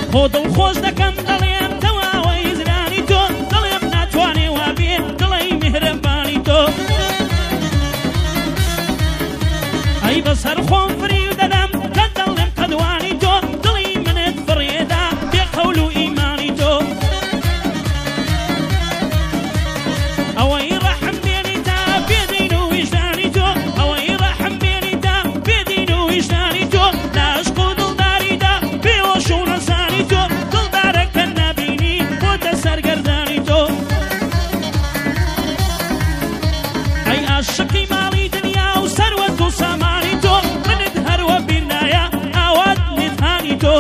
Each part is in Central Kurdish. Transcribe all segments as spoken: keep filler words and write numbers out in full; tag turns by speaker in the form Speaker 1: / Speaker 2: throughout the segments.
Speaker 1: خۆ دڵخۆش دەکەم دەڵێم تەواوەی زرانی تۆ دەڵێم ناتوانێ وابێ دڵی میهرەبانی تۆ ئەی بەسەر خۆم فریو دەدەم کە دەڵێم قەدوانی تۆ دڵی منت بڕێدا بێ قەول و ئیمانی تۆ ئەوەی ڕەحم بێنی تا بێدین و ویژدانی تۆ ئەوەی ڕەحم بێنی تا بێدین و ویژدانی تۆ لە عشق و دڵداریدا بێوەش و نەزانی تۆ دڵدارەکە نابینی بۆتە سەرگەردانی تۆ ئەی عاشقی ماڵی دنیا و سەروەت و سامانی تۆ منت هەروە بیر نایە ئاوات نێتهانی تۆ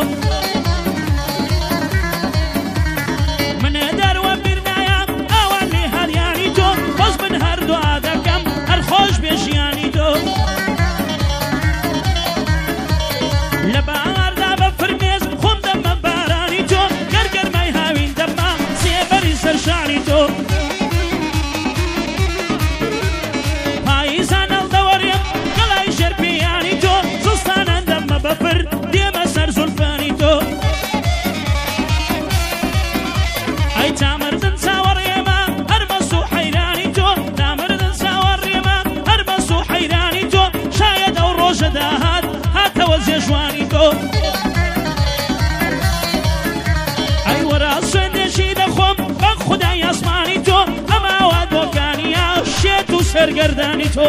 Speaker 1: منە دەروە بیر نایە ئاوان لێ هەریانی تۆ بەس من هەردووا دەکەم هەر خۆش بێ ژیانی تۆ لە بەهاردا بە فرمێز خۆم دەمە بارانی تۆ گەرگەرمای هاوین دەمە سێبەری سەرشانی تۆ پاییزان هەڵدەوەڕێم گەڵای ژێرپێیانی تۆ زستانان دەمە بەفر دێمە سەر زولفانی تۆ ئەی تامردن چاوەڕێمە هەر بەس و حەیرانی تۆ تامردن چاوەڕێمە هەر بەس و حەیرانی تۆ شاید ئەو ڕۆژە داهات هاتەوە جێژوانی تۆ ئەی وەرا سوێندێکی دەخۆم بە خودای ئاسمانی تۆ ئەماوا دۆکانیە شێت و سەرگەردانی تۆ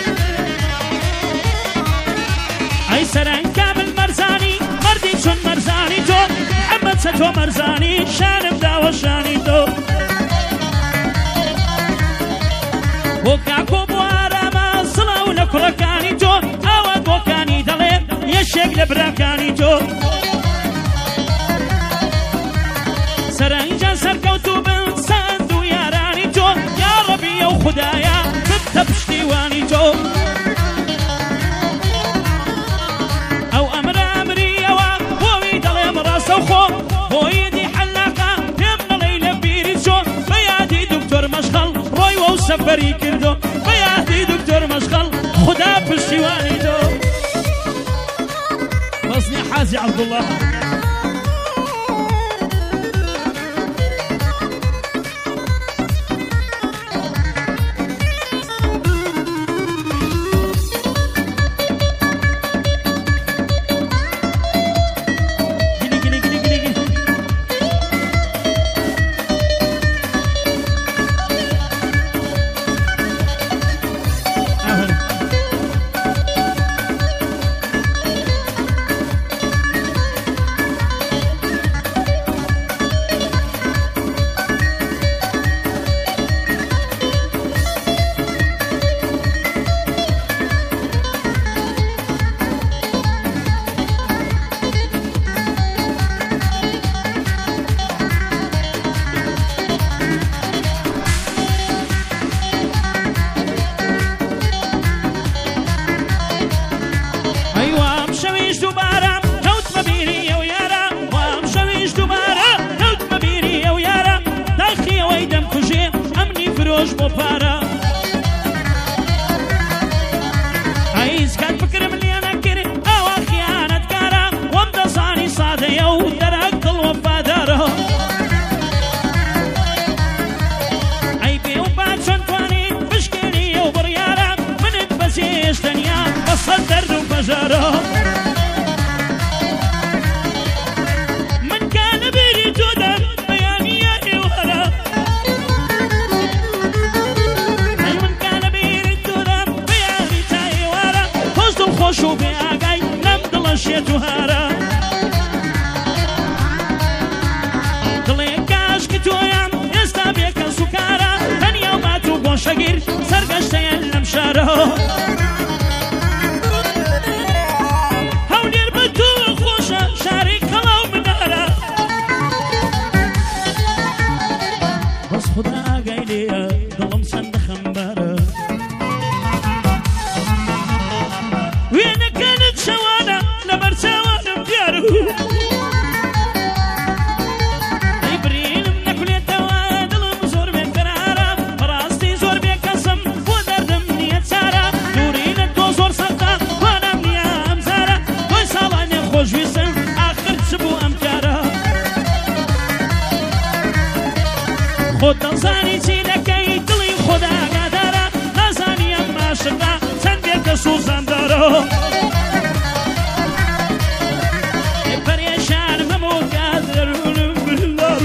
Speaker 1: ئەی سەرنگ کامل مەرزانی مەردی چۆن مەرزانی تۆ محەممەد چە تۆ مەرزانی شانم داوە شانی تۆ بۆ کاکۆ بۆ ئارامە سڵاو لە کوڕەکانی تۆ ئاوا بۆکانی دەڵێ یەشێک لە براکانی تۆ سەرنجان سەرکەوتوو بن سەند و یارانی تۆ یا ڕەبی ئەو خودایە ببتە پشتیوانی تۆ ئەو ئەمرە ئەمریەوە بۆوی دەڵێم ڕاستە و خۆ بۆیدی حەلاقە پێم بڵێ لە بیری چۆ بە یادی دکتۆر مەشغەڵ ڕۆیوە و سەفەری کردو بە یادی دکتۆر مەشغەڵ خوددا پشتیوانی تۆ بەسنی حازی عەبدوڵڵاه فرۆش بۆ پارە ئەیز کات بکرم لێ نەکرد ئەوە خیانەتکارە وەم دەزانی سادەیە و دەرەک دڵ وەفادارە ئەی بێ و با چۆن توانین بشکێنیە و بڕیارە منت بەجێش تەنیا بەسەد دەرد و بەژارە من کا لەبێری تۆدەم بەیانیە ئێوارە خۆش و بێ ئاگای لەم دڵە شێت و هارە دڵێ کاشکی تۆیان ئێستا بێکەس و کارە تەنیا و بات و گۆشەگیر سەرگەشتەیان لەم شارە هەولێر بە تۆ خۆشە شاری کەڵاو منارە بەس خودا ئاگای لێیە دڵم چەندە خەمبارە وێنەکانت شەوانە لەبەر چاوانم دیارە ئەی برینم نەکولێتەوە دڵم زۆر بێ قەرارە بەڕاستی زۆر بێ کەسم بۆ دەردم نییە چارە دووری لە تۆ زۆر سەختە وانام نییە ئەم زارە تۆی ساڵانێ خۆشویستم ئاخر چ بوو ئەم کارە خۆت دەزانی چی دەکەی دڵی خۆدا ئاگادارە نازانی ئەم عاشقا چەند بێتە سوزاندارە پەرێشانم هەموو کات دەروونم بردار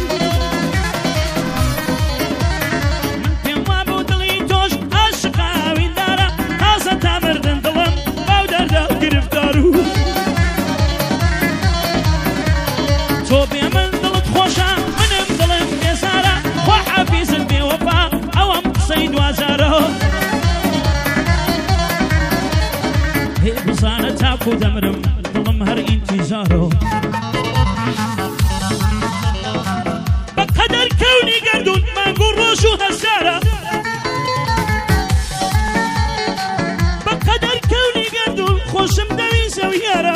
Speaker 1: من پێم وابوو دڵی تۆش عاشقا ئاویندارە تازە تا مردن دڵم باو دەردا گرفتار و تۆ بێ من دڵت خۆشە منم دڵم بێزارە خوا حەفیزت بێوەفا ئەوەم قسەی دوازارە هێ بزانە تاکو دەمرم دڵم هەر ئینتیزارە بەقەدەر کەونی گەردون مانگ و ڕۆژ و هەسارە بەقەدەر کەونی گەردون خۆشم دەوی زەویارە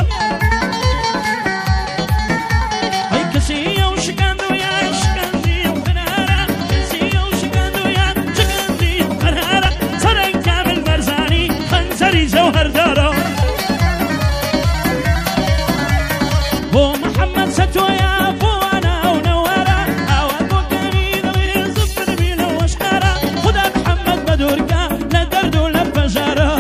Speaker 1: ئەی کەسی ئەو شکاندویان شکاندی و قەرارە کەسی ئەو شکاندویان شکاندی و قەرارە سەرەنگ کامل بەرزانی خەنجەری جەوهەردارە بۆ محەممەد سەتۆیە بۆ ئەنا و نەوارە ئاوات بۆ کەمی دڵی زبر بینەوە شارە خدا محەممەد بەدورکە لە دەرد و لە بەژارە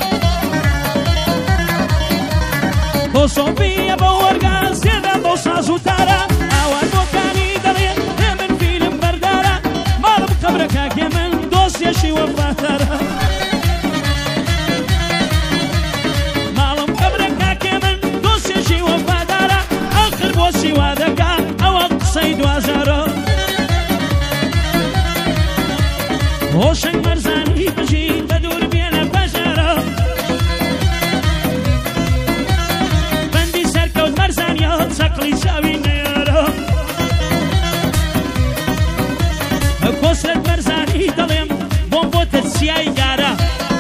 Speaker 1: بۆ سۆفیە بە وەرگە سێدە بۆ ساز و تارە ئاوات بۆ کەمی دڵی هێ من فیلم بەردارە ماڵم قەبرەکە کێ من دۆستێشی وەفاتارە ماڵم قەبرەکە کێ من دۆستێشی وەفادارە ئاخر بۆ سیوا دەکا ئەوە قسەی دوازارە هۆشنگ مەرزانی بژی بە دوور بێنە بەژارە بەندی سەرکەوت مەرزانیە چەقڵی چاوی نەیارە کۆسرەت مەرزانی دەڵێم بۆم بۆتە چیای گارە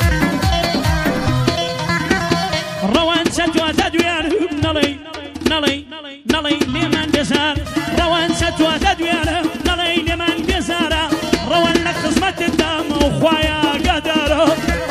Speaker 1: ڕەوان چەتوە دەدوێنم نەڵێ نەڵێ نەڵێ لێمان بێزار ڕەوان چەتوە دەدوێنم نەڵێ لێمان بێزارە ڕەوان لە خزمەتت دامە و خوایە ئاگادارە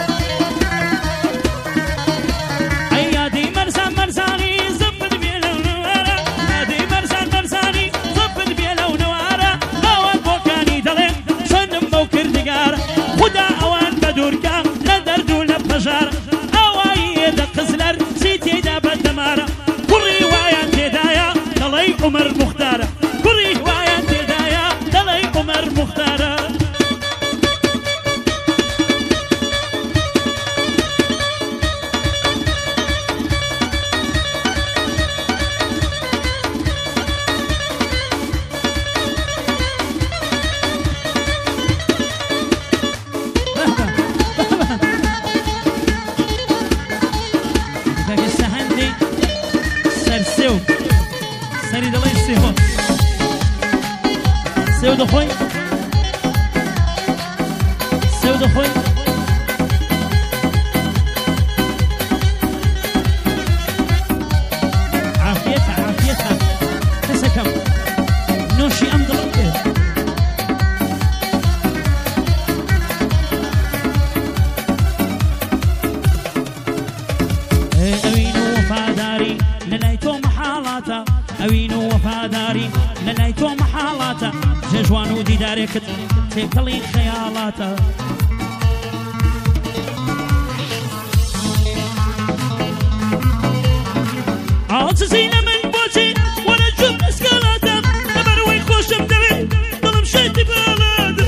Speaker 1: ئەی یادی مەرزان مەرزانی زبت بێ لەو نەوارە یادی مەرزان مەرزانی زبت بێ لەو نەوارە ئەوان بۆکانی دەڵێن چۆنم بەو کردگارە خدا ئەوان بەدورکە لە دەرد و لە پەژارە ئەوایی ئێدە قزلەر چی تێدا بەدەمارە کوڕی وایان تێدایە دەڵێی عومەر موختارە کوڕی وایان تێدایە دەڵێی عومەر موختارە سەری دەڵێ سێوە سێو دەخۆی سێو دەخۆی عافیەتە عافیەتە کەسەکەم نۆشی ئەم دڵم بێت ئەوین و وەفاداری لەلای تۆ مەحاڵاتە ئەوین و وەفاداری لەلای تۆ مەحاڵاتە جێژوان و دیدارێکت تێکەڵی خەیاڵاتە عاجزی لە من بۆچی وەرە جوب ئەسکالاتە لەبەرەوەی خۆشم دەوێت دڵم شێتی باڵاتە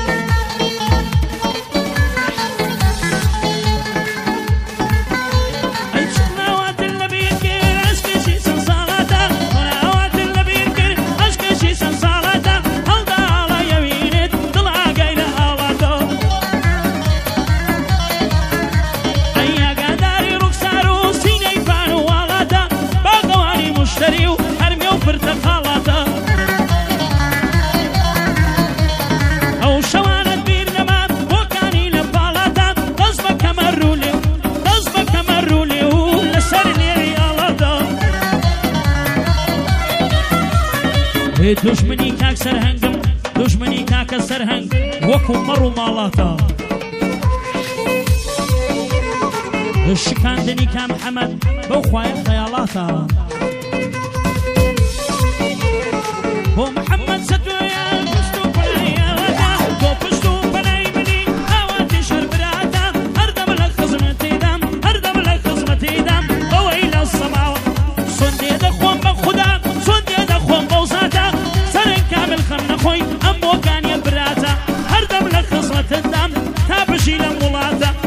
Speaker 1: ئەی چناواتر لە بیر کرد عەشقێکی چەند ساڵاتە چناواتر لە بیر کرد عەشقێکی چەند ساڵاتە هەڵدا ئاڵایەوینێت دڵ ئاگای لە ئاواتە ئەی ئاگاداری ڕوخسار و سینەی پان و واڵاتە باقەوانی مشتری و هەرمێ و پرتەقاڵاتە ئەو شەوانت بیر نەمان بۆکانی لە باڵاتە دەست بە کەمەر و لێ دەست بە کەمەر و لێ و لەسەر لێوی ئاڵاتە هێ دوژمنی کاک سەرهەنگم دوژمنی کاکە سەرهەنگ وەکو مەڕ و ماڵاتە شکاندنی کام محەممەد بەو خوایە خەیاڵاتە بۆ محەممەد سەتۆیە گشت و پەلای باشی لەم وڵاتە